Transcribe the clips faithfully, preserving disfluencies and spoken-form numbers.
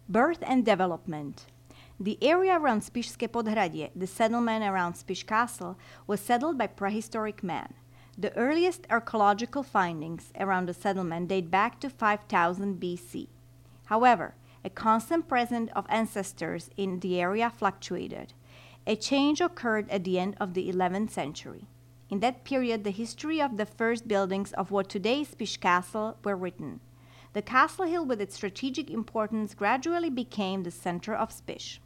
Birth and development. The area around Spišské Podhradie, the settlement around Spiš Castle, was settled by prehistoric man. The earliest archaeological findings around the settlement date back to five thousand B C. However, a constant presence of ancestors in the area fluctuated. A change occurred at the end of the eleventh century. In that period, the history of the first buildings of what today is Spiš Castle were written. The castle hill with its strategic importance gradually became the center of Spiš.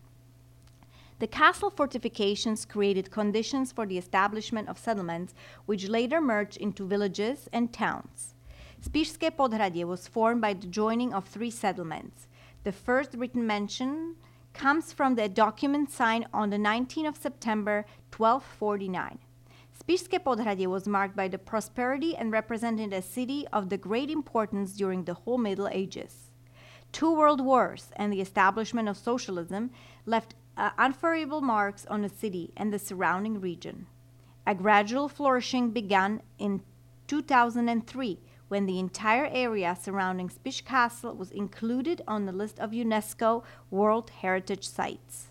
The castle fortifications created conditions for the establishment of settlements which later merged into villages and towns. Spišské Podhradie was formed by the joining of three settlements. The first written mention comes from the document signed on the nineteenth of September twelve forty-nine. Spišské Podhradie was marked by the prosperity and represented a city of the great importance during the whole Middle Ages. Two world wars and the establishment of socialism left uh, unforgettable marks on the city and the surrounding region. A gradual flourishing began in two thousand three when the entire area surrounding Spiš Castle was included on the list of UNESCO World Heritage Sites.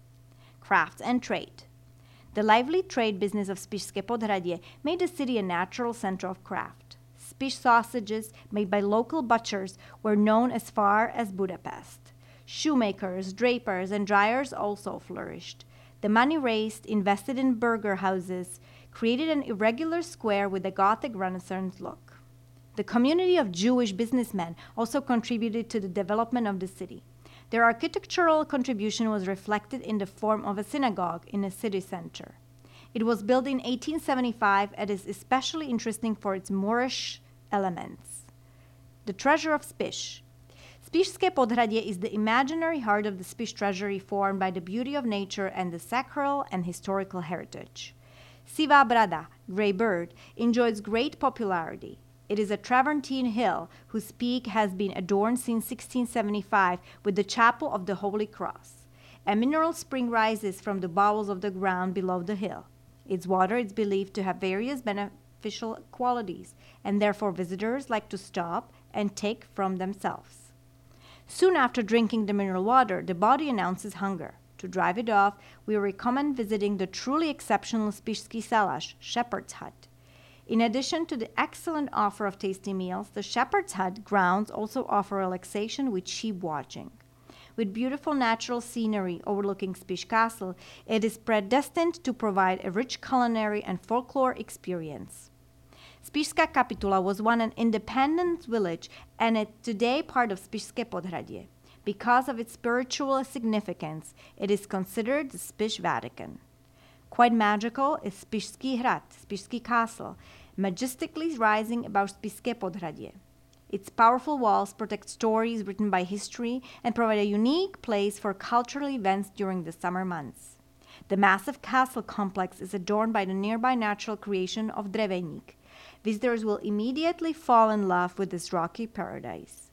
Crafts and trade. The lively trade business of Spišské Podhradie made the city a natural center of craft. Spiš sausages made by local butchers were known as far as Budapest. Shoemakers, drapers, and dryers also flourished. The money raised, invested in burger houses, created an irregular square with a Gothic Renaissance look. The community of Jewish businessmen also contributed to the development of the city. Their architectural contribution was reflected in the form of a synagogue in the city center. It was built in eighteen seventy-five and is especially interesting for its Moorish elements. The treasure of Spiš. Spišské Podhradie is the imaginary heart of the Spiš treasury formed by the beauty of nature and the sacral and historical heritage. Sivá Brada, Grey Bird, enjoys great popularity. It is a Travertine hill whose peak has been adorned since sixteen seventy-five with the chapel of the Holy Cross. A mineral spring rises from the bowels of the ground below the hill. Its water is believed to have various beneficial qualities, and therefore visitors like to stop and take from themselves. Soon after drinking the mineral water, the body announces hunger. To drive it off, we recommend visiting the truly exceptional Spišský salaš, shepherd's hut. In addition to the excellent offer of tasty meals, the Shepherd's Hut grounds also offer relaxation with sheep watching. With beautiful natural scenery overlooking Spiš Castle, it is predestined to provide a rich culinary and folklore experience. Spišská Kapitula was once an independent village and is today part of Spišské Podhradie. Because of its spiritual significance, it is considered the Spiš Vatican. Quite magical is Spišský hrad, Spišský Castle, majestically rising above Spišské Podhradie. Its powerful walls protect stories written by history and provide a unique place for cultural events during the summer months. The massive castle complex is adorned by the nearby natural creation of Dreveník. Visitors will immediately fall in love with this rocky paradise.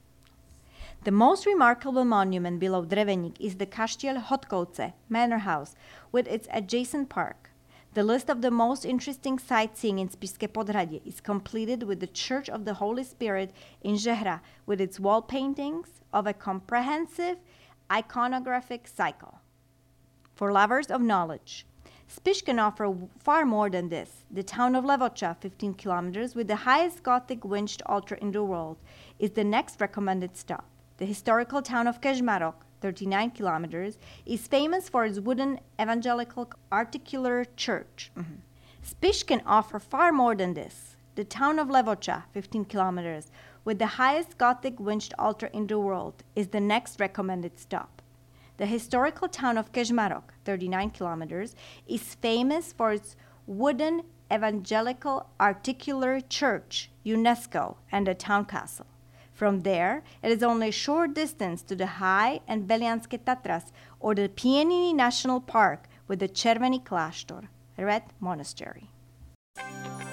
The most remarkable monument below Dreveník is the Kaštiel Chodkovce manor house with its adjacent park. The list of the most interesting sightseeing in Spišské Podhradie is completed with the Church of the Holy Spirit in Žehra with its wall paintings of a comprehensive iconographic cycle. For lovers of knowledge, Spiš can offer far more than this. The town of Levoča, fifteen kilometers, with the highest Gothic winged altar in the world, is the next recommended stop. The historical town of Kežmarok, thirty-nine kilometers, is famous for its wooden evangelical articular church. Mm-hmm. Spiš can offer far more than this. The town of Levoča, fifteen kilometers, with the highest Gothic winged altar in the world, is the next recommended stop. The historical town of Kežmarok, thirty-nine kilometers, is famous for its wooden evangelical articular church, UNESCO, and a town castle. From there, it is only a short distance to the High and Belianské Tatras or the Pieniny National Park with the Červený kláštor, Red Monastery.